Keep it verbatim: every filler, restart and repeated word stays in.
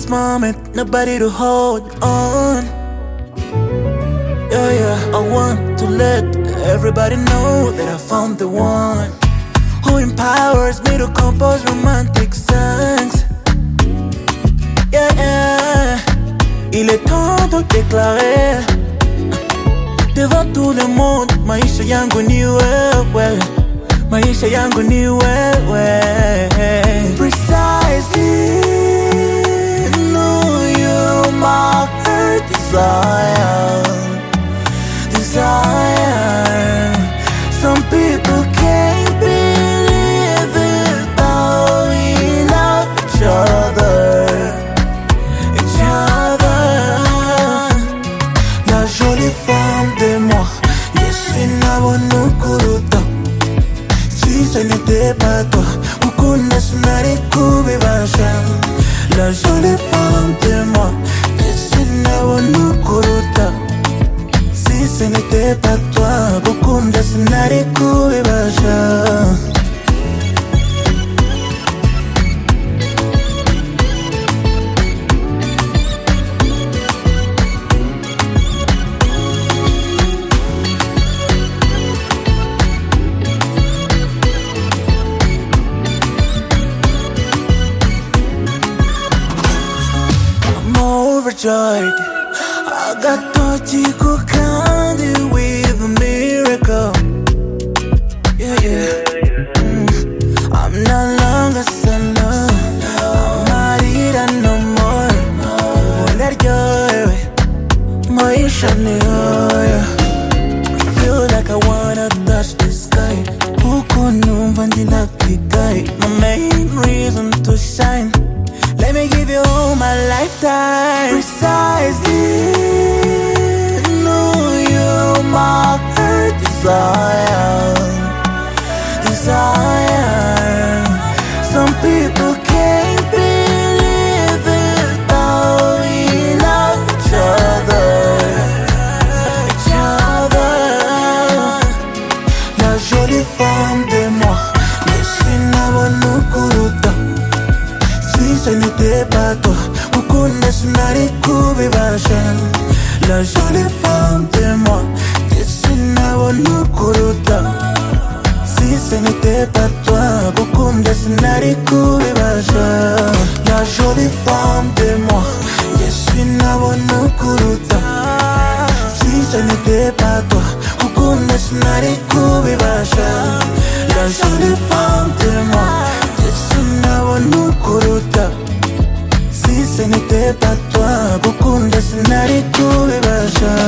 this moment, nobody to hold on. Yeah, yeah, I want to let everybody know that I found the one who empowers me to compose romantic songs. Yeah, yeah. Il est temps de déclarer devant tout le monde, maisha yangu ni wewe, maisha yangu ni wewe. Precisely, know you my heart desire, desire. Some people can't believe it, how we love each other, each other. La jolie femme de moi, je suis Nabonou Kuruta. Si ce n'était pas toi, Ukunda Sunari Kubi Basha. La jolie femme de moi, je suis Nabonou Kuruta. Si ce n'était pas toi, Ukunda Sunari Kubi Basha. Overjoyed, I got Tochiku candy with a miracle. Yeah, yeah. Mm. I'm no longer solo, I'm not eating no more. Let go, maisha ni hoya. Feel like I wanna touch the sky. Huku numva ndila kikai. My main reason to shine. Let me give you all my lifetime. Precisely, know you my heart desire, desire. Some people can't believe it, how we love each other, each other. La jolie femme de moi, je suis Nabonou Kuruta. Si ce n'était pas toi, Ukunda Sunari Kubi Basha. La jolie femme de moi, je suis Nabonou Kuruta. Si ce n'était pas toi, Ukunda Sunari Kubi Basha. La jolie femme de moi, je suis Nabonou Kuruta. Si ce n'était pas toi, Ukunda Sunari Kubi Basha. La jolie femme de moi, je suis Nabonou Kuruta. Si ce n'était pas toi, Ukunda Sunari Kubi Basha.